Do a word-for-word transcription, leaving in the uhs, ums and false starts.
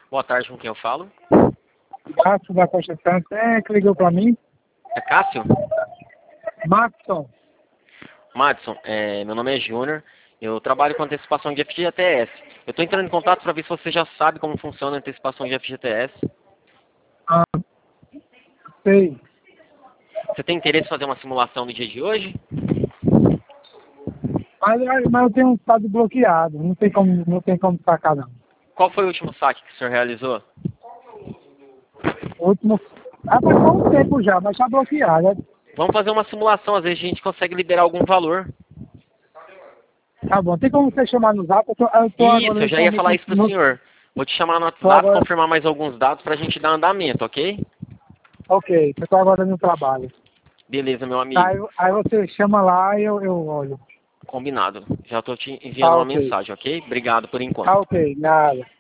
Boa tarde, com quem eu falo? Cássio da Costa Santos, é que ligou pra mim. É Cássio? Maxson. Madison, é, meu nome é Júnior, eu trabalho com antecipação de F G T S. Eu estou entrando em contato para ver se você já sabe como funciona a antecipação de F G T S. Ah, sei. Você tem interesse em fazer uma simulação no dia de hoje? Mas, mas eu tenho um estado bloqueado, não tem como, não tem como sacar não. Qual foi o último saque que o senhor realizou? O último. Ah, mas faz um tempo já, mas tá bloqueado. Né? Vamos fazer uma simulação, às vezes a gente consegue liberar algum valor. Tá bom, tem como você chamar no zap? Eu tô, eu tô Isso, agora eu já ia falar atualmente isso pro no. senhor. Vou te chamar no Tô WhatsApp, agora. confirmar mais alguns dados para a gente dar andamento, ok? Ok, eu tô agora no trabalho. Beleza, meu Aí, amigo. aí você chama lá e eu, eu olho. Combinado. Já estou te enviando Tá uma ok. mensagem, ok? Obrigado por enquanto. Tá ok, nada.